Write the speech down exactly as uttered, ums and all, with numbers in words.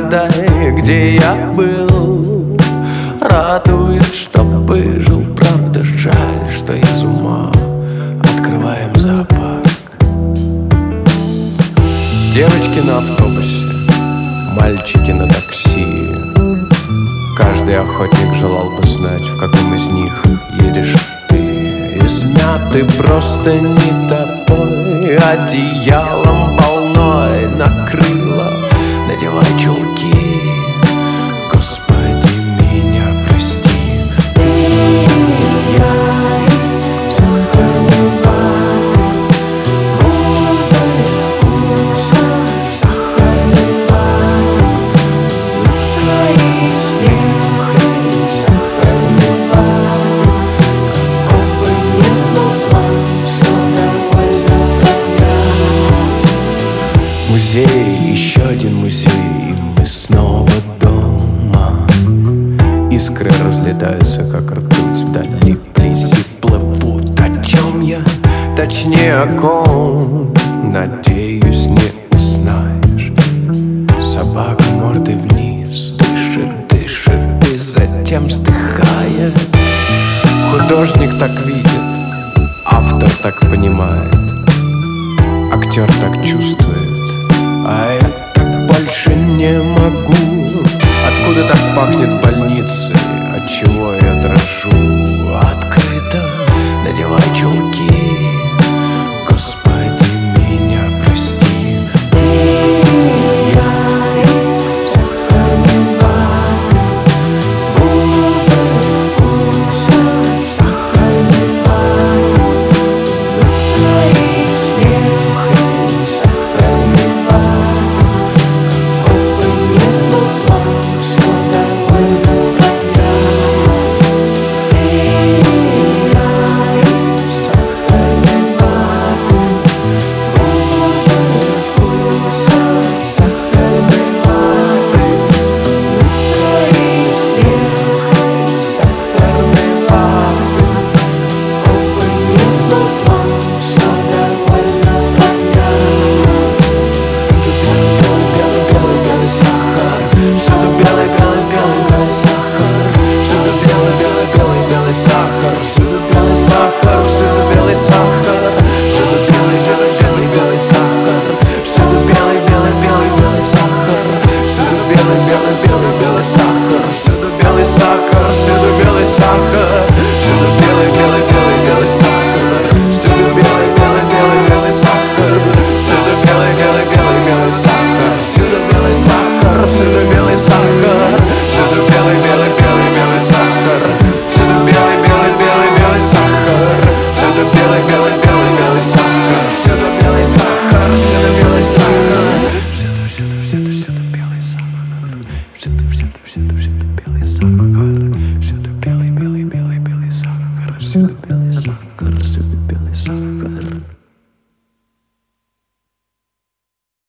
Угадай, где я был. Радует, что выжил, правда жаль, что из ума. Открываем зоопарк. Девочки на автобусе, мальчики на такси. Каждый охотник желал бы знать, в каком из них едешь ты. Измятый просто не тобой, одеялом волной накрыло. Надевай чулки, Господи, меня прости. Ты и я, сахарный ваты, губы вкуса сахарной ваты, улыбка и смех и сахарной ваты. Каков бы ни был план, все довольно понятно. Музей, еще один музей, и мы снова дома. Искры разлетаются, как ртуть, вдали птицы плывут. О чем я, точнее о ком, надеюсь, не узнаешь. Собака мордой вниз, дышит, дышит и затем вздыхает. Художник так видит, автор так понимает, актер так чувствует, а я так больше не могу. Откуда так пахнет больницей? Отчего я дрожу? Открыто надевай чулки, Господи, меня прости. Ты и я из сахарной ваты, губы вкуса сахарной ваты, улыбка и смех и сахарной ваты. Каков бы ни был план, все довольно понятно. Ты и я из сахарной ваты, губы вкуса сахарной ваты, улыбка и смех и сахарной ваты. Каков бы ни был план, все довольно понятно. Белый-белый-белый-белый сахар, всюду белый-белый-белый-белый сахар, всюду белый-белый-белый-белый сахар, всюду белый сахар, всюду белый сахар, всюду белый-белый-белый-белый сахар, всюду белый-белый-белый-белый сахар, всюду белый-белый-белый-белый сахар, всюду белый сахар, всюду белый сахар, всюду белый-белый-белый-белый сахар, всюду белый-белый-белый-белый сахар, всюду белый-белый-белый-белый сахар, всюду белый сахар, всюду белый сахар, всюду белый-белый-белый-белый сахар, всюду белый-белый-белый-белый сахар, всюду белый-белый-белый-белый сахар, всюду белый сахар, всюду белый сахар, всюду, всюду, всюду, всюду белый сахар, всюду, всюду, всюду, всюду белый сахар, всюду белый-белый-белый-белый сахар, всюду белый сахар, всюду белый.